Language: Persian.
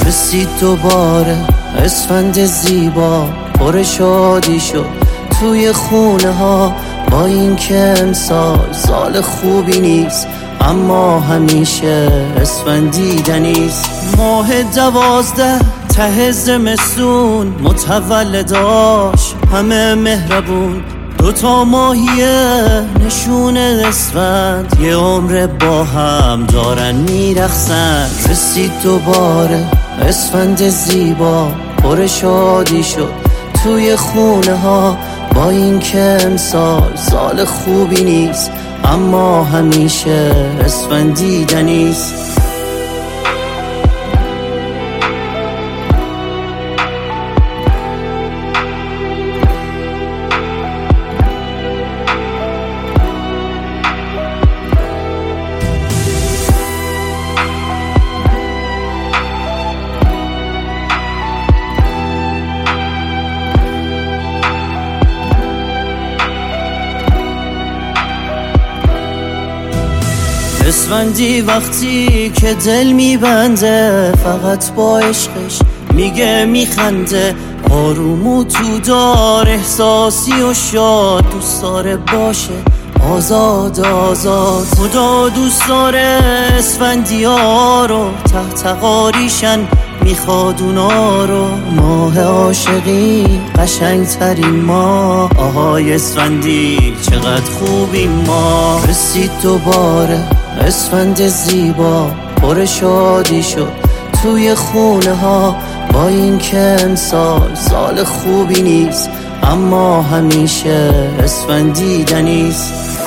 رسید دوباره اسفند زیبا، پر شادی شد توی خونه ها. با این که امسال سال خوبی نیست، اما همیشه اسفندیدنیست. ماه 12 ته زمستون متولداش همه مهربون. 2 ماهیه نشون اسفند، یه عمر با هم دارن میرقصن. رسید دوباره اسفند زیبا، پر شادی شد توی خونه ها. با این که امسال سال خوبی نیست، اما همیشه اسفندیدنیست. اسفندی وقتی که دل میبنده، فقط با عشقش میگه میخنده. آرومو تو دار احساسی و شاد، دوست داره باشه آزاد آزاد. خدا دوست داره اسفندی ها رو، تحت قاریشن میخواد اونا رو. ماه عاشقی قشنگ ترین ماه، آهای اسفندی چقدر خوبی ما. رسید دوباره اسفند زیبا، پر شادی شد توی خونه ها. با این که امسال سال خوبی نیست، اما همیشه اسفندیدنیست.